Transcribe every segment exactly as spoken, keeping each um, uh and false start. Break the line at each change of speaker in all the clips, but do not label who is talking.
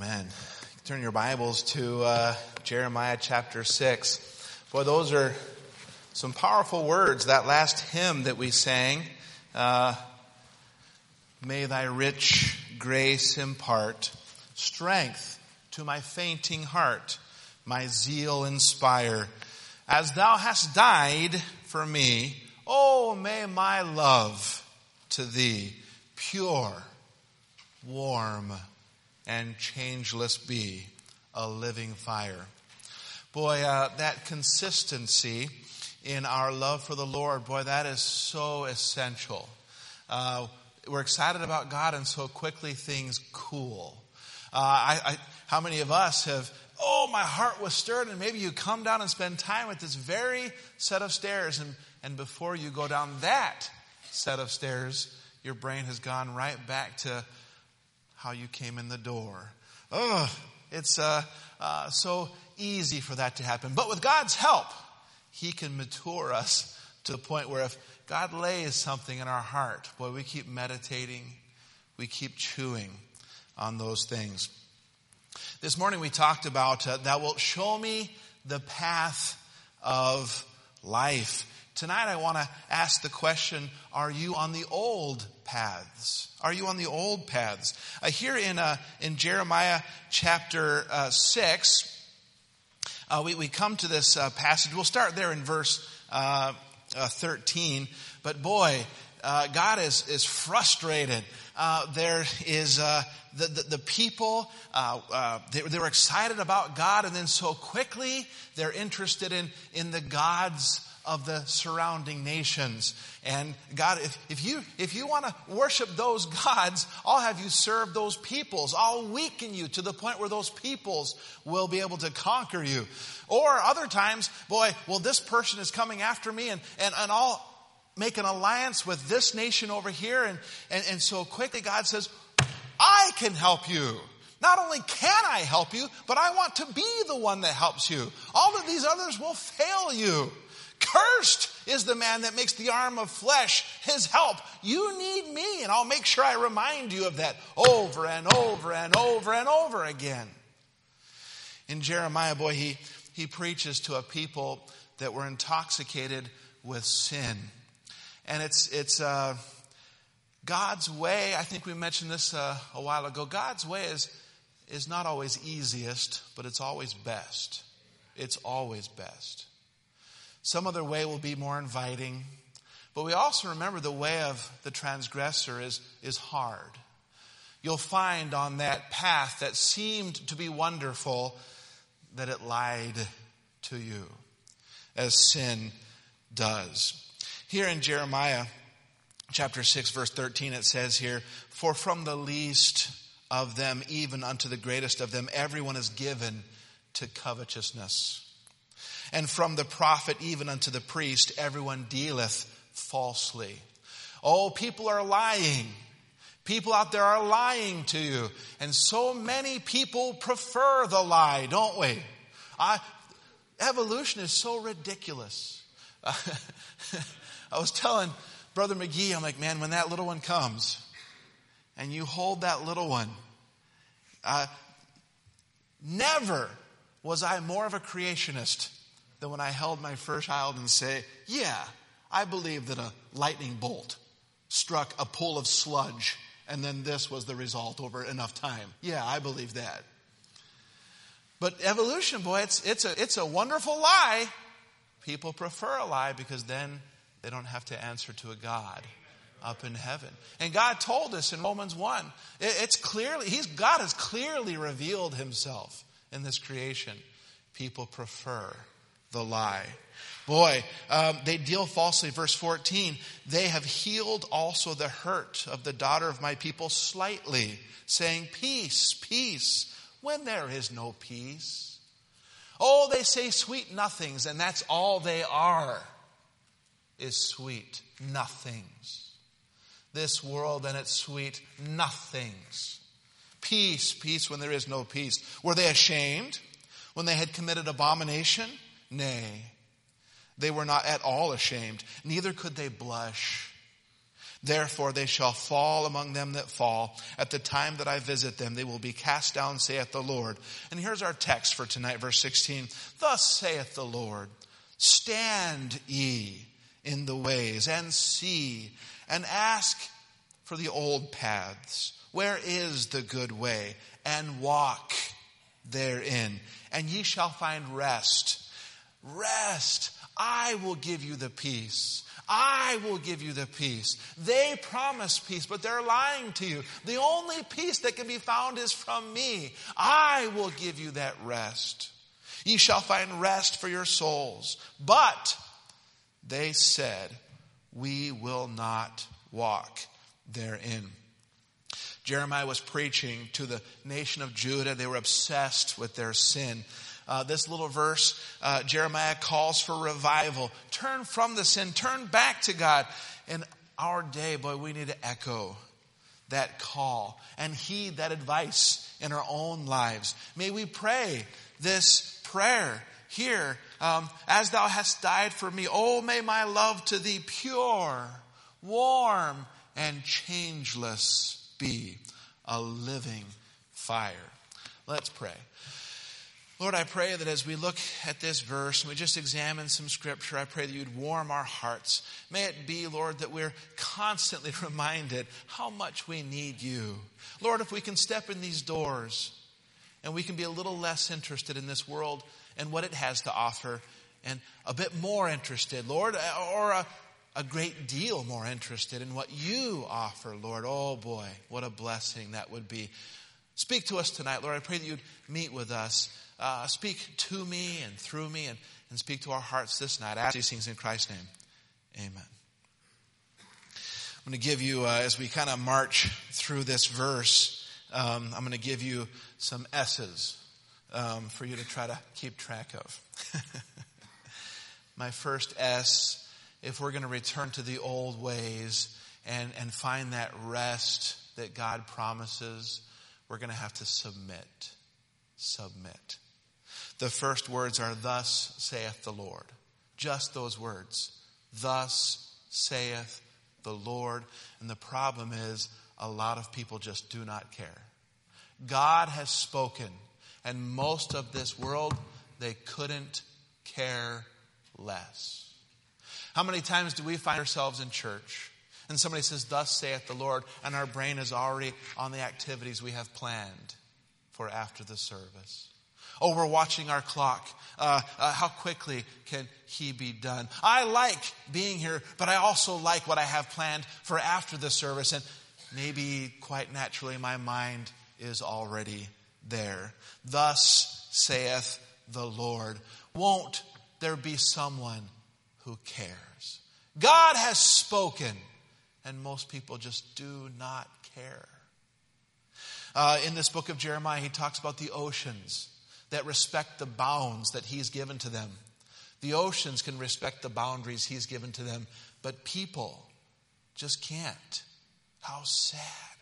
Amen. Turn your Bibles to uh, Jeremiah chapter six. Boy, those are some powerful words. That last hymn that we sang, uh, may thy rich grace impart strength to my fainting heart, my zeal inspire. As thou hast died for me, oh, may my love to thee pure, warm, and changeless be, a living fire. Boy, uh, that consistency in our love for the Lord, boy, that is so essential. Uh, we're excited about God and so quickly things cool. Uh, I, I, how many of us have, oh, my heart was stirred, and maybe you come down and spend time at this very set of stairs, and, and before you go down that set of stairs, your brain has gone right back to how you came in the door. Oh, it's uh, uh, so easy for that to happen. But with God's help, He can mature us to the point where if God lays something in our heart, boy, we keep meditating, we keep chewing on those things. This morning we talked about, uh, thou wilt show me the path of life. Tonight I want to ask the question, are you on the old paths? Are you on the old paths? Uh, here in uh, in Jeremiah chapter uh, six, uh, we, we come to this uh, passage. We'll start there in verse uh, uh, thirteen. But boy, uh, God is, is frustrated. Uh, there is uh, the, the, the people, uh, uh, they, they were excited about God, and then so quickly they're interested in, in the gods of the surrounding nations. And God, if, if you if you want to worship those gods, I'll have you serve those peoples. I'll weaken you to the point where those peoples will be able to conquer you. Or other times, boy, well, this person is coming after me, and, and, and I'll make an alliance with this nation over here. And, and, and so quickly God says, I can help you. Not only can I help you, but I want to be the one that helps you. All of these others will fail you. Cursed is the man that makes the arm of flesh his help. You need me, and I'll make sure I remind you of that over and over and over and over again. In Jeremiah, boy, he, he preaches to a people that were intoxicated with sin. And it's it's uh, God's way. I think we mentioned this uh, a while ago. God's way is, is not always easiest, but it's always best. It's always best. Some other way will be more inviting. But we also remember the way of the transgressor is, is hard. You'll find on that path that seemed to be wonderful that it lied to you, as sin does. Here in Jeremiah chapter six, verse thirteen, it says here, for from the least of them, even unto the greatest of them, everyone is given to covetousness. And from the prophet even unto the priest, everyone dealeth falsely. Oh, people are lying. People out there are lying to you. And so many people prefer the lie, don't we? I, evolution is so ridiculous. Uh, I was telling Brother McGee, I'm like, man, when that little one comes and you hold that little one, uh, never was I more of a creationist than when I held my first child and say, yeah, I believe that a lightning bolt struck a pool of sludge and then this was the result over enough time. Yeah, I believe that. But evolution, boy, it's, it's, a, it's a wonderful lie. People prefer a lie because then they don't have to answer to a God up in heaven. And God told us in Romans one, it, it's clearly, he's, God has clearly revealed himself in this creation. People prefer the lie. Boy, um, they deal falsely. Verse fourteen, they have healed also the hurt of the daughter of my people slightly, saying, peace, peace, when there is no peace. Oh, they say sweet nothings, and that's all they are, is sweet nothings. This world and its sweet nothings. Peace, peace when there is no peace. Were they ashamed when they had committed abomination? Nay, they were not at all ashamed, neither could they blush. Therefore they shall fall among them that fall. At the time that I visit them, they will be cast down, saith the Lord. And here's our text for tonight, verse sixteen. Thus saith the Lord, stand ye in the ways, and see, and ask for the old paths. Where is the good way? And walk therein, and ye shall find rest. Rest. I will give you the peace. I will give you the peace. They promise peace, but they're lying to you. The only peace that can be found is from me. I will give you that rest. Ye shall find rest for your souls. But they said, we will not walk therein. Jeremiah was preaching to the nation of Judah. They were obsessed with their sin. Uh, this little verse, uh, Jeremiah calls for revival. Turn from the sin. Turn back to God. In our day, boy, we need to echo that call and heed that advice in our own lives. May we pray this prayer here. Um, As thou hast died for me, oh, may my love to thee pure, warm, and changeless be, a living fire. Let's pray. Lord, I pray that as we look at this verse and we just examine some scripture, I pray that you'd warm our hearts. May it be, Lord, that we're constantly reminded how much we need you. Lord, if we can step in these doors and we can be a little less interested in this world and what it has to offer and a bit more interested, Lord, or a, a great deal more interested in what you offer, Lord. Oh boy, what a blessing that would be. Speak to us tonight, Lord. I pray that you'd meet with us. Uh, speak to me and through me and, and speak to our hearts this night. I ask these things in Christ's name. Amen. I'm going to give you, uh, as we kind of march through this verse, um, I'm going to give you some S's um, for you to try to keep track of. My first S, if we're going to return to the old ways and, and find that rest that God promises, we're going to have to submit. Submit. The first words are, thus saith the Lord. Just those words. Thus saith the Lord. And the problem is, a lot of people just do not care. God has spoken. And most of this world, they couldn't care less. How many times do we find ourselves in church and somebody says, thus saith the Lord, and our brain is already on the activities we have planned for after the service? Oh, we're watching our clock. Uh, uh, how quickly can he be done? I like being here, but I also like what I have planned for after the service. And maybe quite naturally my mind is already there. Thus saith the Lord. Won't there be someone who cares? God has spoken, and most people just do not care. Uh, in this book of Jeremiah, he talks about the oceans that respect the bounds that he's given to them. The oceans can respect the boundaries he's given to them, but people just can't. How sad.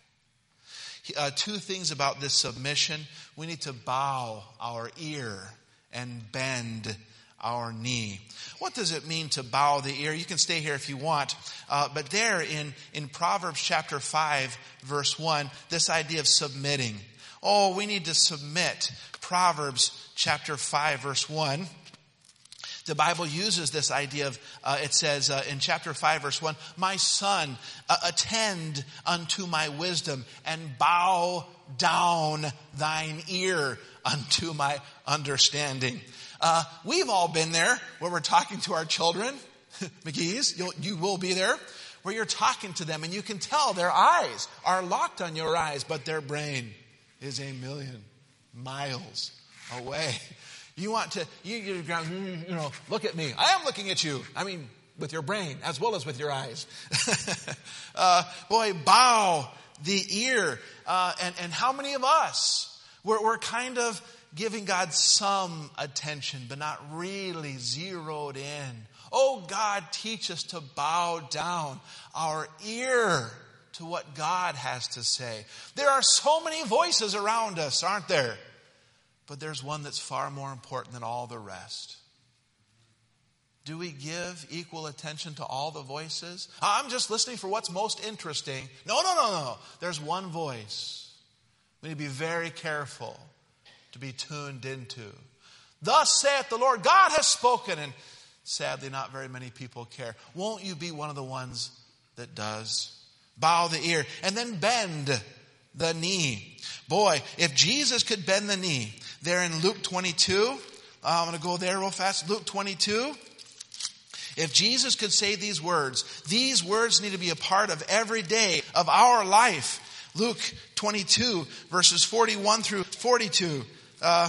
Uh, two things about this submission. We need to bow our ear and bend our knee. What does it mean to bow the ear? You can stay here if you want. Uh, but there in, in Proverbs chapter five, verse one, this idea of submitting. Oh, we need to submit. Proverbs chapter five, verse one. The Bible uses this idea of, uh, it says uh, in chapter five, verse one, my son, uh, attend unto my wisdom and bow down thine ear unto my understanding. Uh, we've all been there where we're talking to our children. McGee's, you'll, you will be there, where you're talking to them and you can tell their eyes are locked on your eyes, but their brain is a million miles away. You want to, you, you, you know, look at me. I am looking at you. I mean, with your brain as well as with your eyes. uh, boy, bow the ear. Uh, and, and how many of us, we're, we're kind of giving God some attention, but not really zeroed in. Oh, God, teach us to bow down our ear to what God has to say. There are so many voices around us, aren't there? But there's one that's far more important than all the rest. Do we give equal attention to all the voices? I'm just listening for what's most interesting. No, no, no, no. There's one voice. We need to be very careful to be tuned into. Thus saith the Lord, God has spoken, and sadly not very many people care. Won't you be one of the ones that does? Bow the ear and then bend the knee. Boy, if Jesus could bend the knee, there in Luke twenty-two, uh, I'm going to go there real fast. Luke twenty-two. If Jesus could say these words, these words need to be a part of every day of our life. Luke twenty-two, verses forty-one through forty-two. Uh,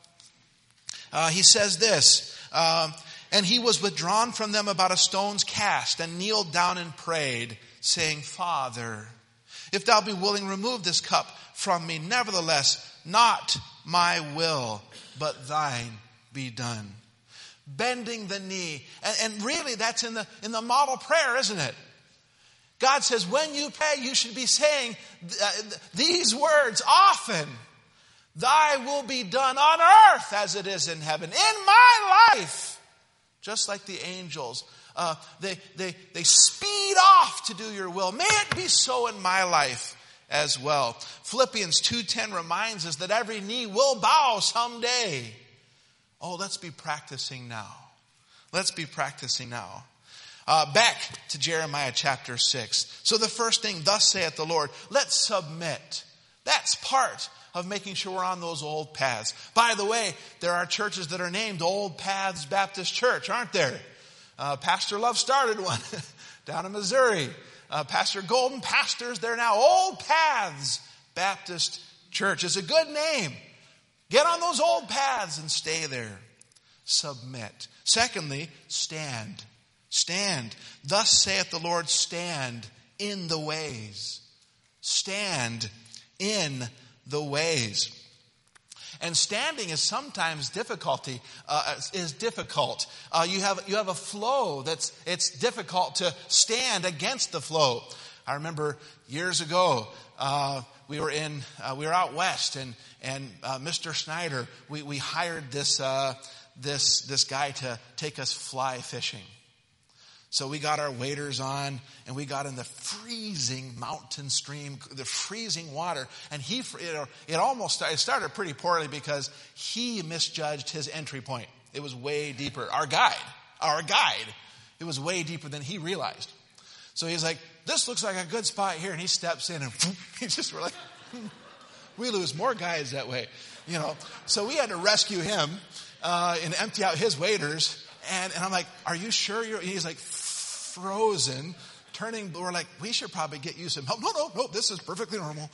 uh, he says this, uh, and he was withdrawn from them about a stone's cast and kneeled down and prayed, saying, Father, if thou be willing, remove this cup from me. Nevertheless, not my will, but thine be done. Bending the knee. And, and really that's in the, in the model prayer, isn't it? God says when you pray, you should be saying uh, these words often. Thy will be done on earth as it is in heaven. In my life. Just like the angels. Uh, they, they, they speed off to do your will. May it be so in my life as well. Philippians two ten reminds us that every knee will bow someday. Oh, let's be practicing now. Let's be practicing now. Uh, back to Jeremiah chapter six. So the first thing, thus saith the Lord, let's submit. That's part of making sure we're on those old paths. By the way, there are churches that are named Old Paths Baptist Church, aren't there? Uh, Pastor Love started one down in Missouri. Uh, Pastor Golden pastors there now. Old Paths Baptist Church is a good name. Get on those old paths and stay there. Submit. Secondly, stand. Stand. Thus saith the Lord, stand in the ways. Stand in the ways. And standing is sometimes difficulty, uh, is difficult. Uh, you have, you have a flow that's, it's difficult to stand against the flow. I remember years ago, uh, we were in, uh, we were out west and, and, uh, Mister Snyder, we, we hired this, uh, this, this guy to take us fly fishing. So we got our waders on and we got in the freezing mountain stream, the freezing water. And he, you know, it almost started, it started pretty poorly because he misjudged his entry point. It was way deeper. Our guide, our guide, it was way deeper than he realized. So he's like, this looks like a good spot here. And he steps in and he just were like, we lose more guys that way, you know. So we had to rescue him uh, and empty out his waders. And, and I'm like, are you sure you're, he's like frozen, turning, we're like, we should probably get you some help. No, no, no, this is perfectly normal.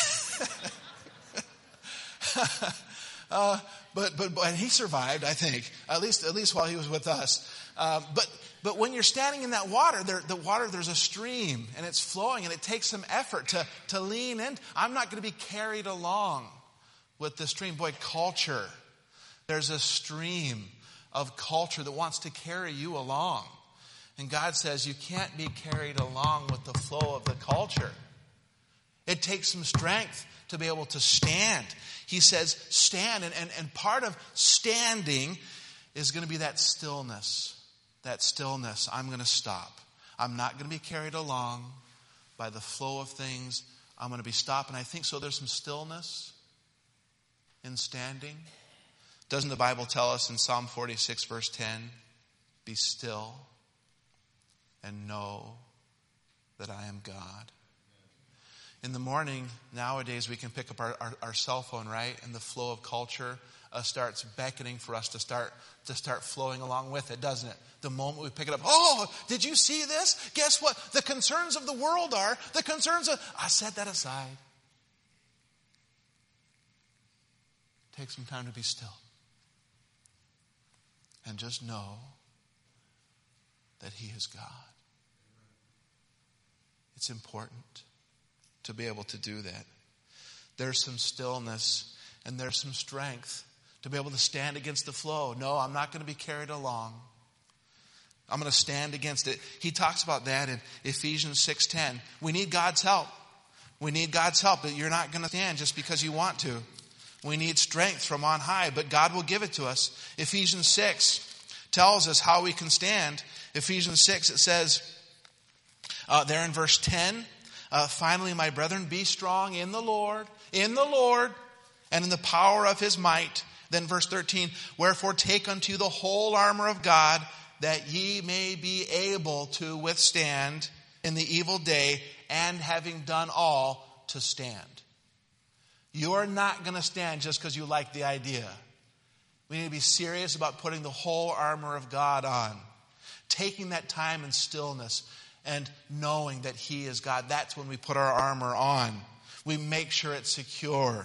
uh, but, but, but, and he survived, I think, at least, at least while he was with us. Uh, but, but when you're standing in that water, there, the water, there's a stream and it's flowing and it takes some effort to, to lean in. I'm not going to be carried along with the stream. Boy, culture. There's a stream of culture that wants to carry you along. And God says you can't be carried along with the flow of the culture. It takes some strength to be able to stand. He says stand. And, and, and part of standing is going to be that stillness. That stillness. I'm going to stop. I'm not going to be carried along by the flow of things. I'm going to be stopped. And I think so there's some stillness in standing. Doesn't the Bible tell us in Psalm forty-six verse ten, be still and know that I am God. In the morning, nowadays, we can pick up our, our, our cell phone, right? And the flow of culture uh, starts beckoning for us to start to start flowing along with it, doesn't it? The moment we pick it up, oh, did you see this? Guess what? The concerns of the world are, the concerns of, I set that aside. Take some time to be still. And just know that He is God. It's important to be able to do that. There's some stillness and there's some strength to be able to stand against the flow. No, I'm not going to be carried along. I'm going to stand against it. He talks about that in Ephesians six ten. We need God's help. We need God's help. But you're not going to stand just because you want to. We need strength from on high, but God will give it to us. Ephesians six tells us how we can stand. Ephesians six, it says, uh, there in verse ten, uh, finally, my brethren, be strong in the Lord, in the Lord, and in the power of his might. Then verse thirteen, wherefore take unto you the whole armor of God, that ye may be able to withstand in the evil day, and having done all, to stand. You are not going to stand just because you like the idea. We need to be serious about putting the whole armor of God on. Taking that time in stillness and knowing that he is God. That's when we put our armor on. We make sure it's secure.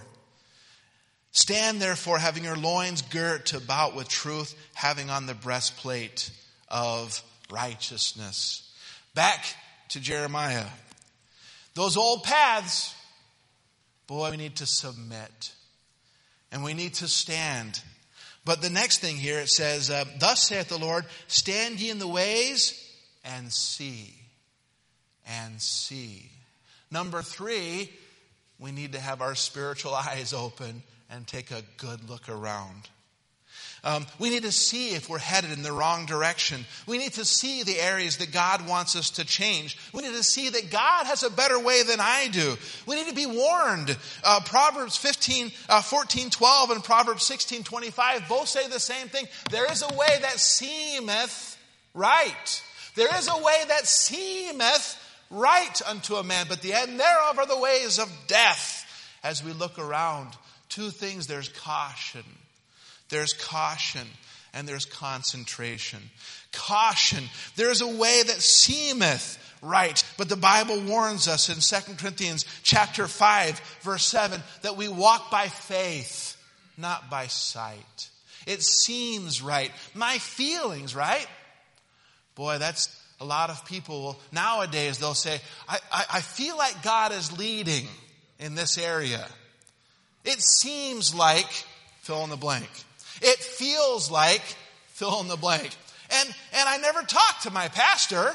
Stand therefore, having your loins girt about with truth, having on the breastplate of righteousness. Back to Jeremiah. Those old paths, boy, we need to submit. And we need to stand. But the next thing here, it says, uh, thus saith the Lord, stand ye in the ways and see. And see. Number three, we need to have our spiritual eyes open and take a good look around. Um, we need to see if we're headed in the wrong direction. We need to see the areas that God wants us to change. We need to see that God has a better way than I do. We need to be warned. Uh, Proverbs fifteen, uh, fourteen, twelve and Proverbs sixteen, twenty-five both say the same thing. There is a way that seemeth right. There is a way that seemeth right unto a man, but the end thereof are the ways of death. As we look around, two things, there's caution. There's caution and there's concentration. Caution. There's a way that seemeth right. But the Bible warns us in Second Corinthians chapter five, verse seven, that we walk by faith, not by sight. It seems right. My feelings, right? Boy, that's a lot of people nowadays, they'll say, I, I, I feel like God is leading in this area. It seems like, fill in the blank. It feels like, fill in the blank. And, and I never talked to my pastor.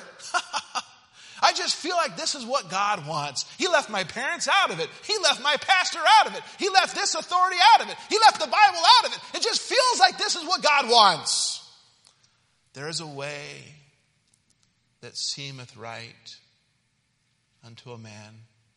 I just feel like this is what God wants. He left my parents out of it. He left my pastor out of it. He left this authority out of it. He left the Bible out of it. It just feels like this is what God wants. There is a way that seemeth right unto a man.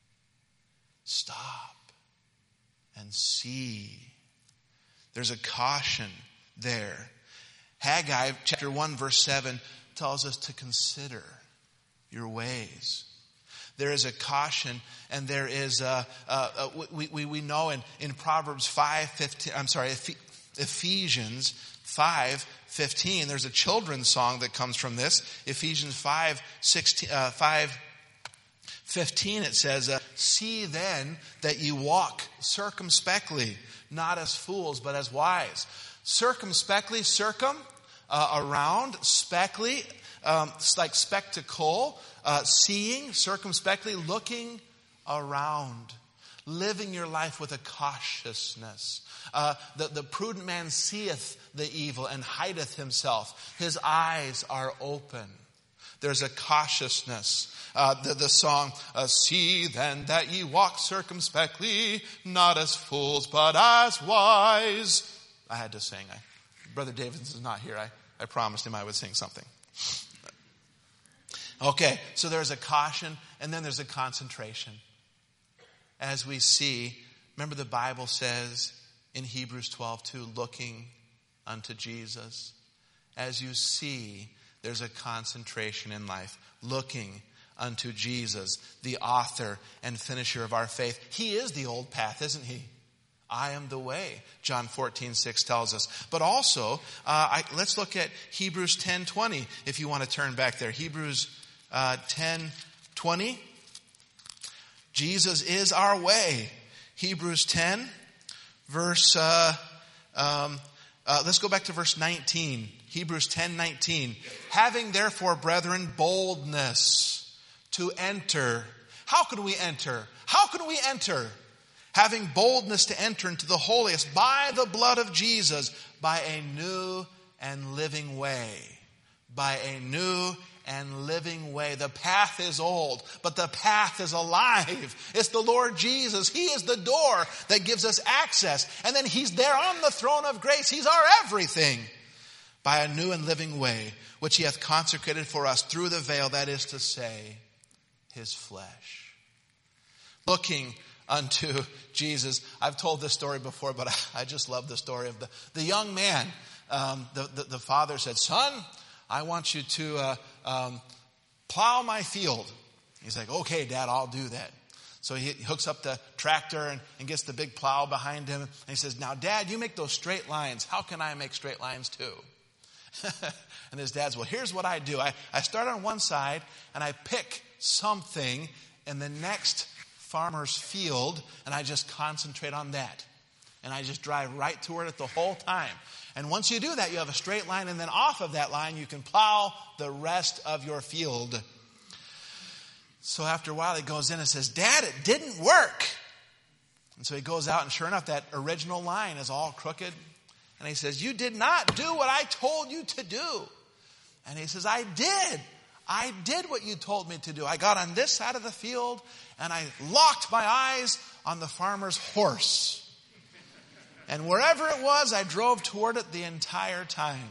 Stop and see. There's a caution there. Haggai chapter one verse seven tells us to consider your ways. There is a caution, and there is a, a, a we, we we know in, in Proverbs five fifteen. I'm sorry, Ephesians five fifteen. There's a children's song that comes from this. Ephesians five sixteen, uh, five fifteen. It says, uh, "See then that ye walk circumspectly, not as fools, but as wise." Circumspectly, circum, uh, around, spectly, um, it's like spectacle, uh, seeing, circumspectly, looking around, living your life with a cautiousness. Uh, the, the prudent man seeth the evil and hideth himself. His eyes are open. There's a cautiousness. Uh, the, the song, uh, "See then that ye walk circumspectly, not as fools, but as wise." I had to sing. I, Brother Davis is not here. I, I promised him I would sing something. Okay, so there's a caution, and then there's a concentration. As we see, remember the Bible says in Hebrews twelve two, looking unto Jesus. As you see, there's a concentration in life. Looking unto Jesus, the author and finisher of our faith. He is the old path, isn't he? I am the way, John fourteen six tells us. But also, uh, I, let's look at Hebrews ten twenty, if you want to turn back there. Hebrews uh, ten twenty. Jesus is our way. Hebrews ten, verse, uh, um, uh, let's go back to verse nineteen. Hebrews ten nineteen. "Having therefore, brethren, boldness to enter." How can we enter? How can we enter? "Having boldness to enter into the holiest by the blood of Jesus, by a new and living way." By a new and living way. The path is old, but the path is alive. It's the Lord Jesus. He is the door that gives us access. And then He's there on the throne of grace. He's our everything. by a new and living way, which he hath consecrated for us through the veil, that is to say, his flesh. Looking unto Jesus. I've told this story before, but I, I just love the story of the, the young man. Um, the, the, the father said, son, I want you to uh, um, plow my field. He's like, okay, Dad, I'll do that. So he hooks up the tractor and, and gets the big plow behind him. And he says, now, Dad, you make those straight lines. How can I make straight lines too? And his dad's, well, here's what I do. I, I start on one side and I pick something in the next farmer's field and I just concentrate on that. And I just drive right toward it the whole time. And once you do that, you have a straight line. And then off of that line, you can plow the rest of your field. So after a while, he goes in and says, Dad, it didn't work. And so he goes out and sure enough, that original line is all crooked. And he says, you did not do what I told you to do. And he says, I did. I did what you told me to do. I got on this side of the field and I locked my eyes on the farmer's horse. And wherever it was, I drove toward it the entire time.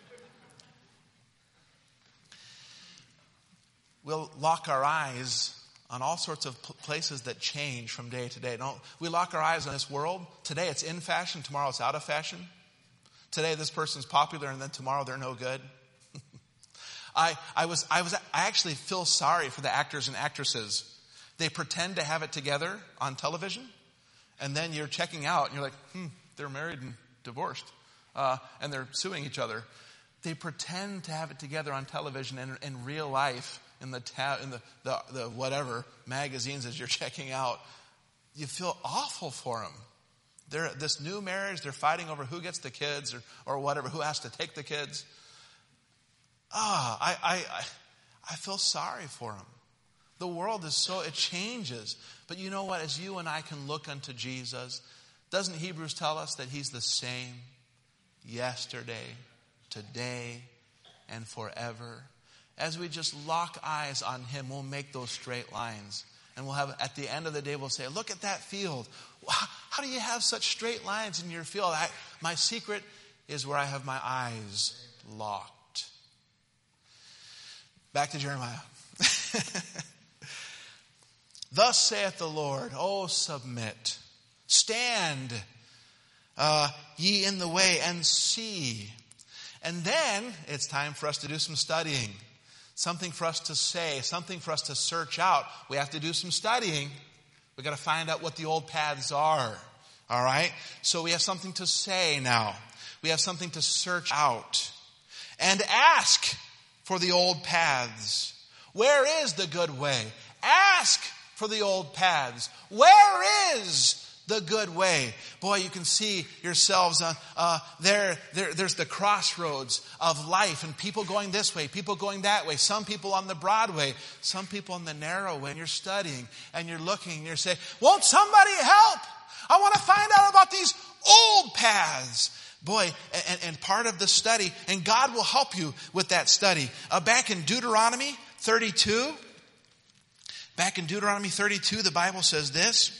We'll lock our eyes on all sorts of places that change from day to day. Don't we lock our eyes on this world? Today it's in fashion, tomorrow it's out of fashion. Today this person's popular and then tomorrow they're no good. I, I was, I was, I actually feel sorry for the actors and actresses. They pretend to have it together on television, and then you're checking out and you're like, hmm, they're married and divorced, uh, and they're suing each other. They pretend to have it together on television, and in real life, in the ta- in the, the the whatever magazines as you're checking out, you feel awful for them. They're this new marriage. They're fighting over who gets the kids or or whatever, who has to take the kids. Ah, I I I, I feel sorry for them. The world is so, it changes. But you know what? As you and I can look unto Jesus, doesn't Hebrews tell us that he's the same yesterday, today, and forever? As we just lock eyes on him, we'll make those straight lines. And we'll have, at the end of the day, we'll say, look at that field. How do you have such straight lines in your field? I, my secret is where I have my eyes locked. Back to Jeremiah. Thus saith the Lord, oh, submit. Stand, uh, ye in the way, and see. And then it's time for us to do some studying. Something for us to say, something for us to search out. We have to do some studying. We've got to find out what the old paths are. All right? So we have something to say now. We have something to search out. And ask for the old paths. Where is the good way? Ask for the old paths. Where is the good way? Boy, you can see yourselves on uh, there, there. There's the crossroads of life, and people going this way, people going that way. Some people on the broad way, some people on the narrow way. And you're studying, and you're looking, and you're saying, "Won't somebody help? I want to find out about these old paths." Boy, and, and part of the study, and God will help you with that study. Uh, back in Deuteronomy thirty-two, back in Deuteronomy thirty-two, the Bible says this.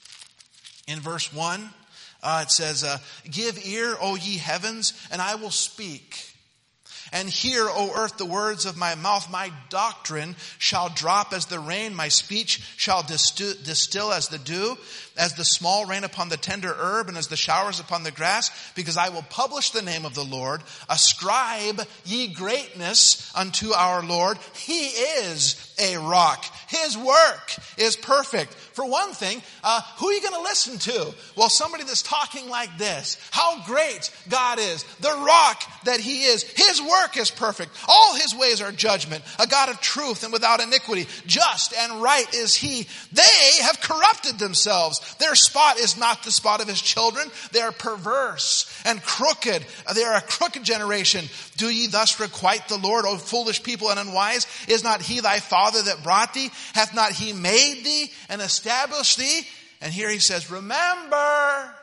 In verse one, uh, it says, uh, give ear, O ye heavens, and I will speak. And hear, O earth, the words of my mouth. My doctrine shall drop as the rain. My speech shall distill, distill as the dew, as the small rain upon the tender herb, and as the showers upon the grass. Because I will publish the name of the Lord. Ascribe ye greatness unto our Lord. He is a rock. His work is perfect. For one thing, uh, who are you going to listen to? Well, somebody that's talking like this. How great God is. The rock that he is. His work is perfect. All his ways are judgment. A God of truth and without iniquity. Just and right is he. They have corrupted themselves. Their spot is not the spot of his children. They are perverse and crooked. They are a crooked generation. Do ye thus requite the Lord, O foolish people and unwise? Is not he thy father that brought thee? Hath not he made thee and established thee? And here he says, remember,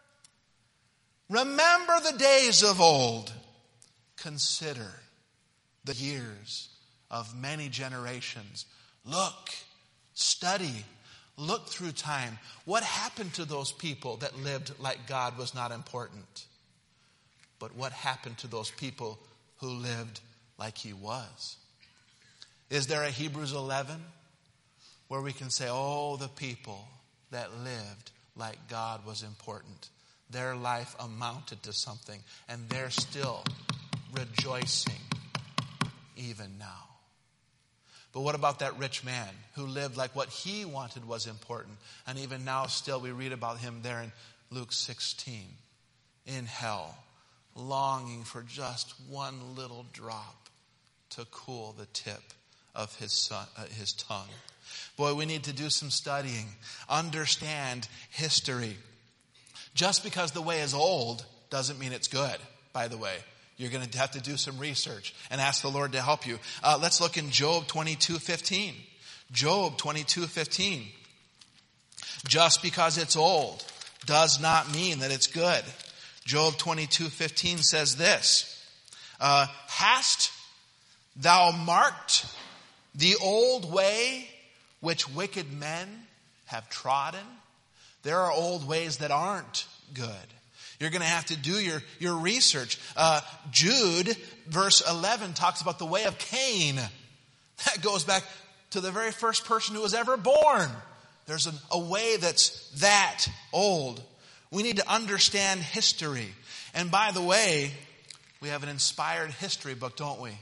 remember the days of old. Consider the years of many generations. Look, study, look through time. What happened to those people that lived like God was not important? But what happened to those people who lived like he was? Is there a Hebrews eleven where we can say, oh, the people that lived like God was important? Their life amounted to something, and they're still rejoicing even now. But what about that rich man who lived like what he wanted was important? And even now still we read about him there in Luke sixteen, in hell, longing for just one little drop to cool the tip of his son, uh, his tongue. Boy, we need to do some studying, understand history. Just because the way is old doesn't mean it's good, by the way. You're going to have to do some research and ask the Lord to help you. Uh, let's look in Job twenty-two fifteen. Job twenty-two fifteen. Just because it's old does not mean that it's good. Job twenty-two fifteen says this. Uh, Hast thou marked the old way which wicked men have trodden? There are old ways that aren't good. You're going to have to do your, your research. Uh, Jude, verse eleven, talks about the way of Cain. That goes back to the very first person who was ever born. There's an, a way that's that old. We need to understand history. And by the way, we have an inspired history book, don't we?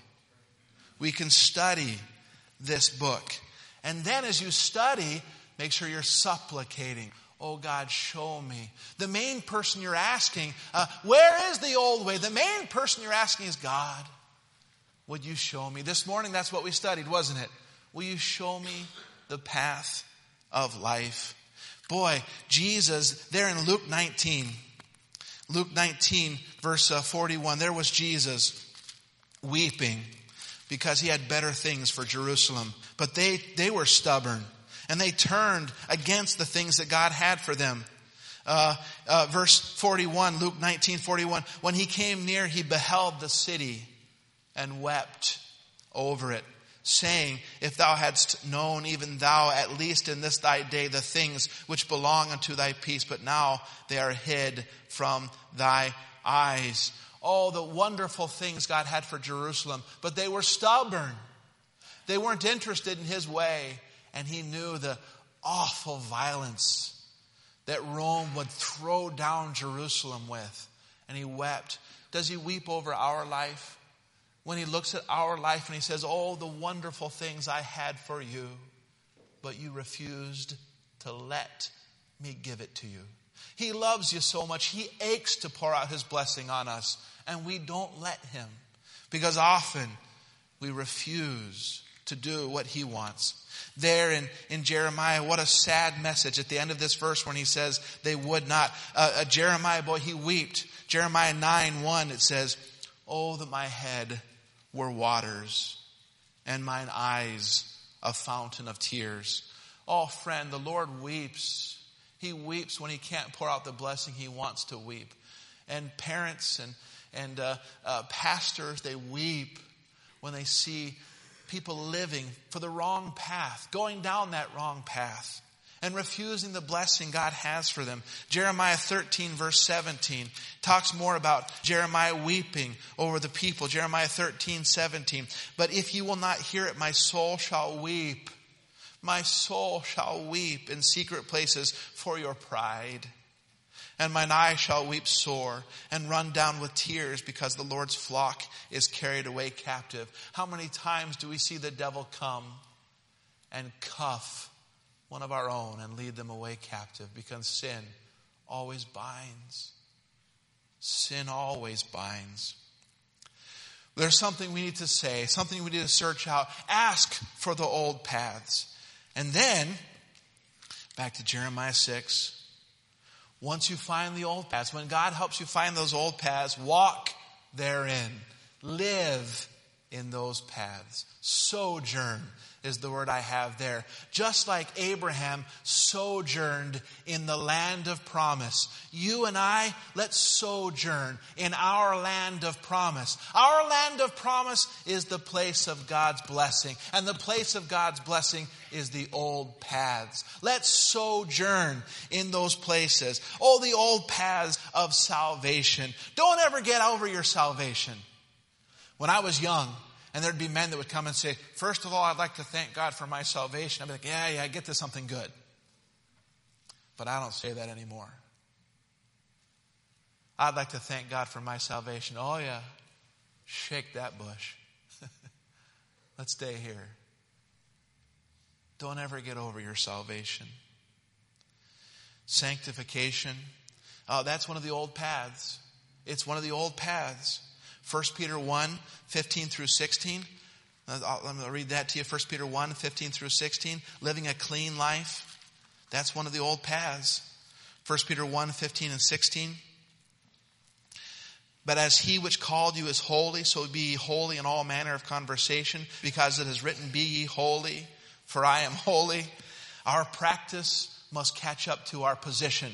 We can study this book. And then as you study, make sure you're supplicating. Oh God, show me. The main person you're asking, uh, where is the old way? The main person you're asking is God. Would you show me? This morning, that's what we studied, wasn't it? Will you show me the path of life? Boy, Jesus, there in Luke nineteen, Luke nineteen, verse forty-one, there was Jesus weeping because he had better things for Jerusalem. But they, they were stubborn. And they turned against the things that God had for them. Uh, uh, verse forty-one, Luke nineteen forty-one. When he came near, he beheld the city and wept over it, saying, if thou hadst known, even thou, at least in this thy day, the things which belong unto thy peace, but now they are hid from thy eyes. Oh, the wonderful things God had for Jerusalem, but they were stubborn. They weren't interested in his way. And he knew the awful violence that Rome would throw down Jerusalem with. And he wept. Does he weep over our life? When he looks at our life and he says, oh, the wonderful things I had for you, but you refused to let me give it to you. He loves you so much. He aches to pour out his blessing on us. And we don't let him. Because often we refuse to do what he wants. There in, in Jeremiah, what a sad message at the end of this verse when he says they would not. Uh, uh, Jeremiah, boy, he wept. Jeremiah nine one, it says, oh, that my head were waters and mine eyes a fountain of tears. Oh, friend, the Lord weeps. He weeps when he can't pour out the blessing he wants to weep. And parents and, and uh, uh, pastors, they weep when they see people living for the wrong path, going down that wrong path, and refusing the blessing God has for them. Jeremiah thirteen, verse seventeen, talks more about Jeremiah weeping over the people. Jeremiah thirteen, seventeen. But if you will not hear it, my soul shall weep. My soul shall weep in secret places for your pride. And mine eye shall weep sore and run down with tears because the Lord's flock is carried away captive. How many times do we see the devil come and cuff one of our own and lead them away captive? Because sin always binds. Sin always binds. There's something we need to say, something we need to search out. Ask for the old paths. And then, back to Jeremiah six. Once you find the old paths, when God helps you find those old paths, walk therein. Live in those paths. Sojourn is the word I have there. Just like Abraham sojourned in the land of promise, you and I, let's sojourn in our land of promise. Our land of promise is the place of God's blessing. And the place of God's blessing is the old paths. Let's sojourn in those places. Oh, the old paths of salvation. Don't ever get over your salvation. When I was young, and there'd be men that would come and say, first of all, I'd like to thank God for my salvation. I'd be like, yeah, yeah, get to something good. But I don't say that anymore. I'd like to thank God for my salvation. Oh, yeah, shake that bush. Let's stay here. Don't ever get over your salvation. Sanctification. Oh, that's one of the old paths. It's one of the old paths. First Peter one, fifteen through sixteen. Let me read that to you. First Peter one, fifteen through sixteen. Living a clean life. That's one of the old paths. First Peter one, fifteen and sixteen. But as he which called you is holy, so be ye holy in all manner of conversation, because it is written, be ye holy, for I am holy. Our practice must catch up to our position.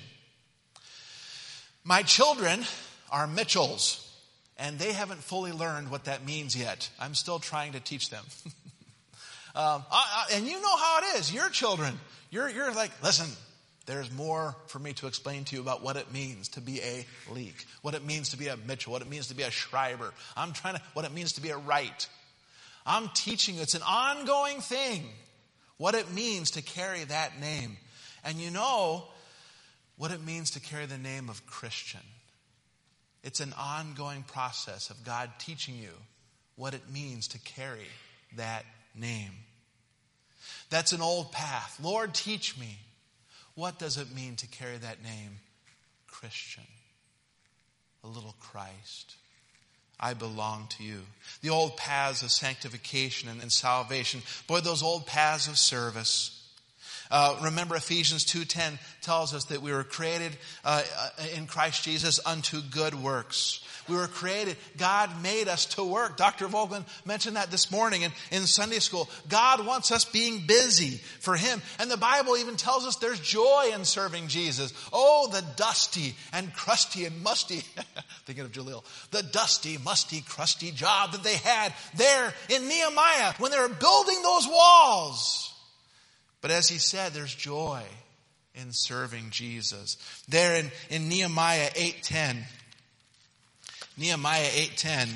My children are Mitchells. And they haven't fully learned what that means yet. I'm still trying to teach them. um, I, I, and you know how it is. Your children, you're, you're like, listen, there's more for me to explain to you about what it means to be a Leek, what it means to be a Mitchell, what it means to be a Schreiber. I'm trying to, what it means to be a Wright. I'm teaching you. It's an ongoing thing. What it means to carry that name. And you know what it means to carry the name of Christian. It's an ongoing process of God teaching you what it means to carry that name. That's an old path. Lord, teach me. What does it mean to carry that name? Christian. A little Christ. I belong to you. The old paths of sanctification and, and salvation. Boy, those old paths of service. Uh, remember Ephesians two ten tells us that we were created uh, in Christ Jesus unto good works. We were created. God made us to work. Doctor Vogelin mentioned that this morning in, in Sunday school. God wants us being busy for Him. And the Bible even tells us there's joy in serving Jesus. Oh, the dusty and crusty and musty, thinking of Jaleel, the dusty, musty, crusty job that they had there in Nehemiah when they were building those walls. But as he said, there's joy in serving Jesus. There in, in Nehemiah eight ten. Nehemiah eight ten.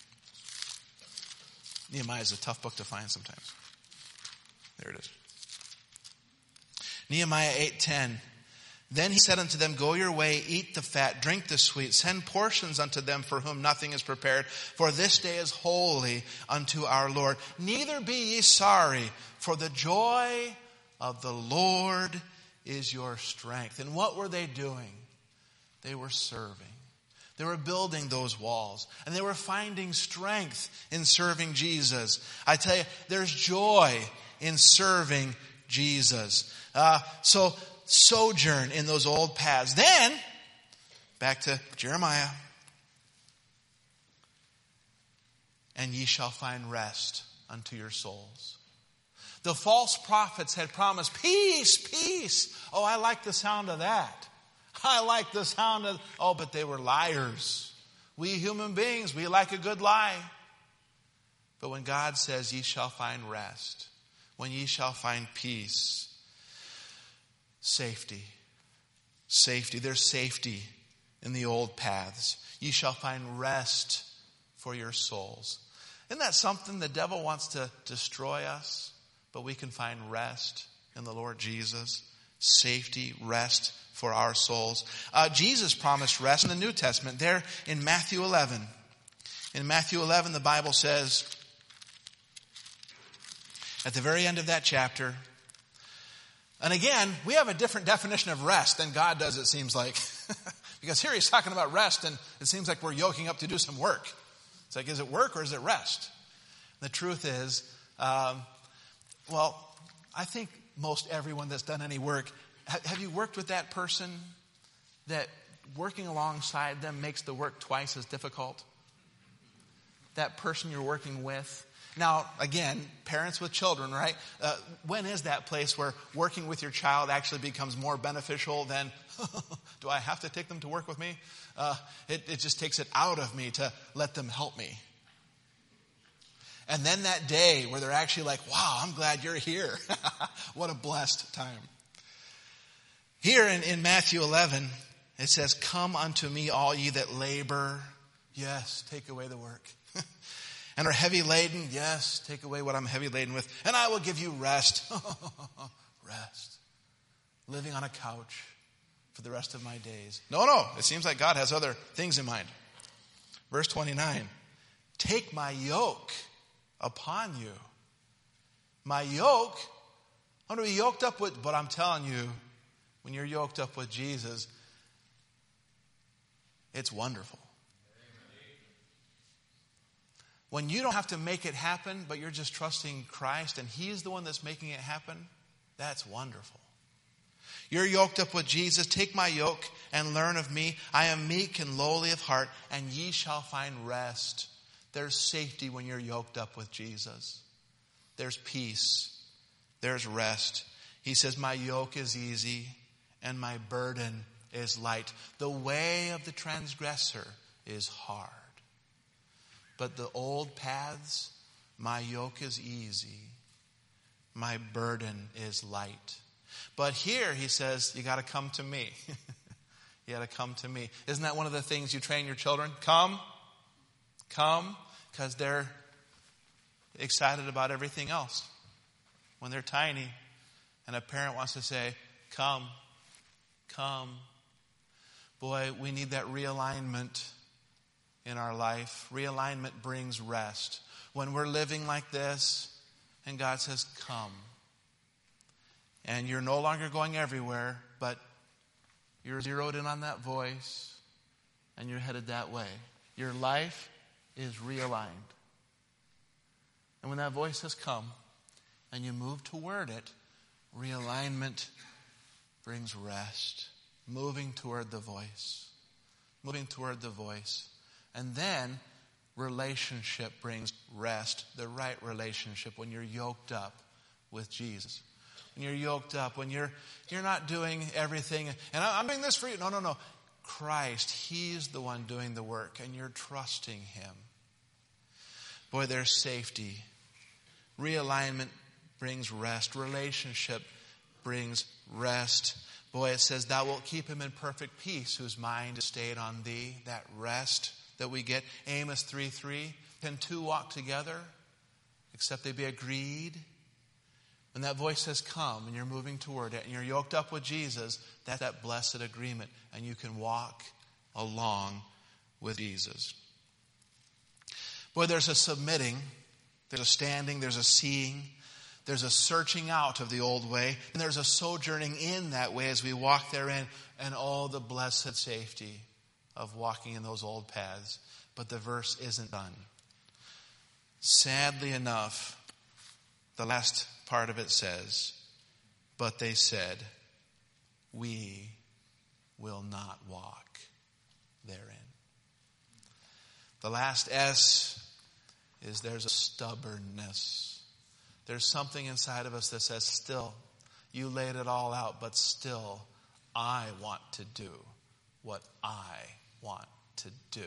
Nehemiah is a tough book to find sometimes. There it is. Nehemiah eight ten. Then he said unto them, go your way, eat the fat, drink the sweet, send portions unto them for whom nothing is prepared. For this day is holy unto our Lord. Neither be ye sorry, for the joy of the Lord is your strength. And what were they doing? They were serving. They were building those walls. And they were finding strength in serving Jesus. I tell you, there's joy in serving Jesus. Uh, so sojourn in those old paths. Then, back to Jeremiah. And ye shall find rest unto your souls. The false prophets had promised peace, peace. Oh, I like the sound of that. I like the sound of, oh, but they were liars. We human beings, we like a good lie. But when God says, ye shall find rest, when ye shall find peace, safety, safety, there's safety in the old paths. Ye shall find rest for your souls. Isn't that something? The devil wants to destroy us. But we can find rest in the Lord Jesus. Safety, rest for our souls. Uh, Jesus promised rest in the New Testament. There in Matthew eleven. In Matthew eleven, the Bible says, at the very end of that chapter, and again, we have a different definition of rest than God does, it seems like. Because here he's talking about rest, and it seems like we're yoking up to do some work. It's like, is it work or is it rest? The truth is, um, well, I think most everyone that's done any work, have you worked with that person that working alongside them makes the work twice as difficult? that person you're working with. Now, again, parents with children, right? Uh, when is that place where working with your child actually becomes more beneficial than, do I have to take them to work with me? Uh, it, it just takes it out of me to let them help me. And then that day where they're actually like, wow, I'm glad you're here. What a blessed time. Here in, in Matthew eleven, it says, come unto me all ye that labor. Yes, take away the work. And are heavy laden. Yes, take away what I'm heavy laden with. And I will give you rest. Rest. Living on a couch for the rest of my days. No, no. It seems like God has other things in mind. Verse twenty-nine. Take my yoke upon you. My yoke. I'm going to be yoked up with, but I'm telling you, when you're yoked up with Jesus, it's wonderful. When you don't have to make it happen, but you're just trusting Christ and He's the one that's making it happen, that's wonderful. You're yoked up with Jesus. Take my yoke and learn of me. I am meek and lowly of heart, and ye shall find rest. There's safety when you're yoked up with Jesus. There's peace. There's rest. He says, my yoke is easy and my burden is light. The way of the transgressor is hard. But the old paths, my yoke is easy. My burden is light. But here he says, you got to come to me. You got to come to me. Isn't that one of the things you train your children? Come. Come. Because they're excited about everything else. When they're tiny and a parent wants to say, come. Come. Boy, we need that realignment in our life. Realignment brings rest. When we're living like this and God says, come. And you're no longer going everywhere, but you're zeroed in on that voice and you're headed that way. Your life is realigned. And when that voice has come and you move toward it, realignment brings rest. Moving toward the voice. Moving toward the voice. And then relationship brings rest. The right relationship when you're yoked up with Jesus. When you're yoked up, when you're you're not doing everything. And I'm doing this for you. No, no, no. Christ, He's the one doing the work. And you're trusting Him. Boy, there's safety. Realignment brings rest. Relationship brings rest. Boy, it says, thou wilt keep him in perfect peace, whose mind is stayed on thee. That rest that we get. Amos three three. Can two walk together except they be agreed? When that voice says come and you're moving toward it and you're yoked up with Jesus, that's that blessed agreement. And you can walk along with Jesus. Boy, there's a submitting, there's a standing, there's a seeing. There's a searching out of the old way, and there's a sojourning in that way as we walk therein, and all the blessed safety of walking in those old paths. But the verse isn't done. Sadly enough, the last part of it says, but they said, we will not walk therein. The last S is there's a stubbornness. There's something inside of us that says, still, you laid it all out, but still, I want to do what I want to do.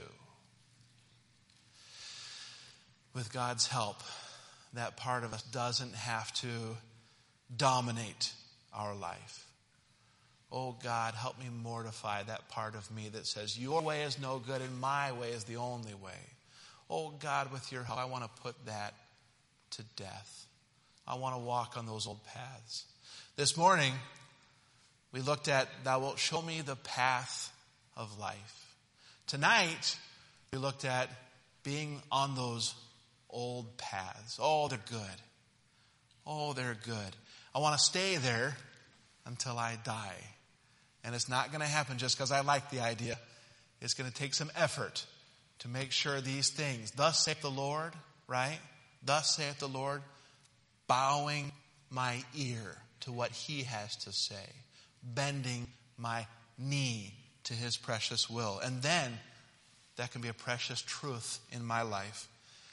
With God's help, that part of us doesn't have to dominate our life. Oh God, help me mortify that part of me that says, your way is no good and my way is the only way. Oh God, with your help, I want to put that to death. I want to walk on those old paths. This morning, we looked at, thou wilt show me the path of life. Tonight, we looked at being on those old paths. Oh, they're good. Oh, they're good. I want to stay there until I die. And it's not going to happen just because I like the idea. It's going to take some effort to make sure these things, thus saith the Lord, right? Thus saith the Lord, bowing my ear to what He has to say, bending my knee to His precious will. And then that can be a precious truth in my life.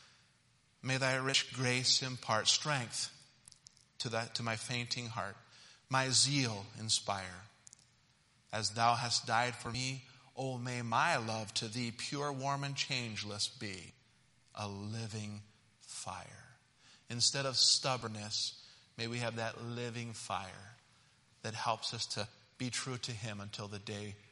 May thy rich grace impart strength to that, to my fainting heart. My zeal inspire. As thou hast died for me, O may my love to thee pure, warm, and changeless be, a living fire. Instead of stubbornness, may we have that living fire that helps us to be true to him until the day